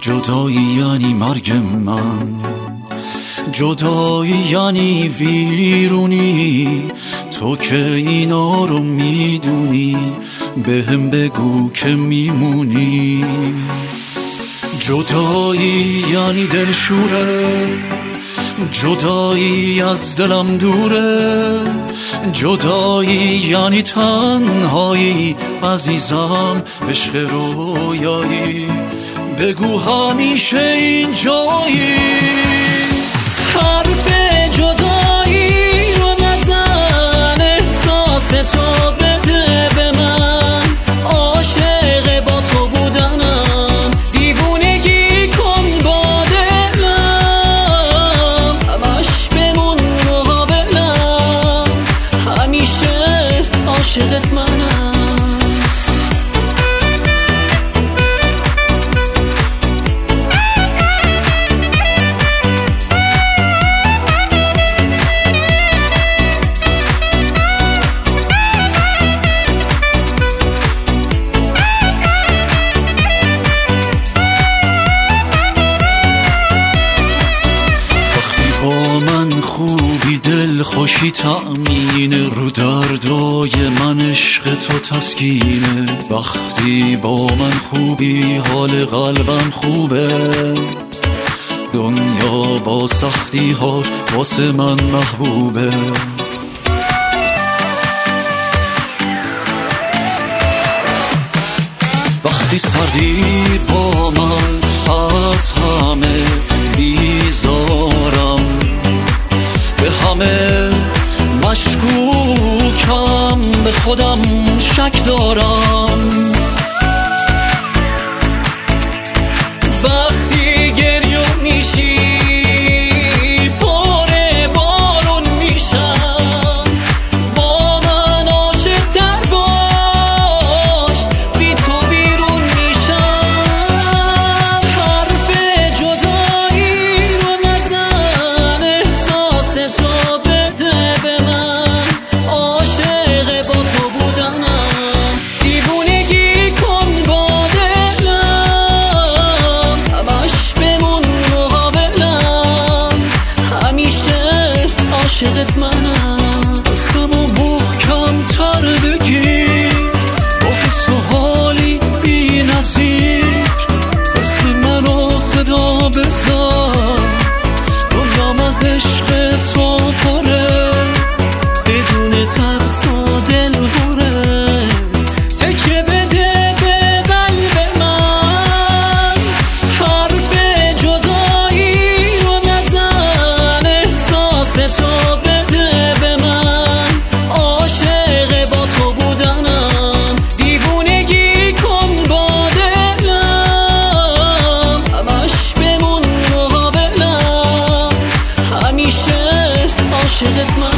جدایی یعنی مرگ من، جدایی یعنی ویرونی. تو که اینا رو میدونی بهم بگو که میمونی. جدایی یعنی دلشوره، جدایی از دلم دوره. جدایی یعنی تنهایی عزیزم، عشق رویایی. بگو همیشه اینجایی. حرف جدایی رو نزن، احساس تو بده به من. عاشق با تو بودنم، دیوونگی کن با دلم. همش بمون مقابلم، همیشه عاشقت منم. خوبی دل خوشی تأمینه، رو دردای من عشق تو تسکینه. وقتی با من خوبی حال قلبم خوبه، دنیا با سختی هاش واسه من محبوبه. وقتی سردی با من از همه بیزارم، به همه مشکوکم، به خودم شک دارم. وقتی گریه میشی پر بارون میشم، با من عاشق تر باش، بی تو بیرون میشم. حرف جدایی رو نزن، احساس تو بده به من. عاشق با تو بودنم، دیوونگی کن با دلم. همش بمون مقابلم، همیشه عاشقت منم. دستمو محکم تر بگیر، با حس و حالی بی نظیر. اسم منو صدا بزن، دنیام از عشق تو پره. بدون ترس و دلهوره، تکیه بده به قلب من. حرف جدایی رو نزن، احساس تو بده به من. عاشق با تو بودنم، دیوونگی کن با دلم. همش بمون مقابلم، همیشه عاشقت من.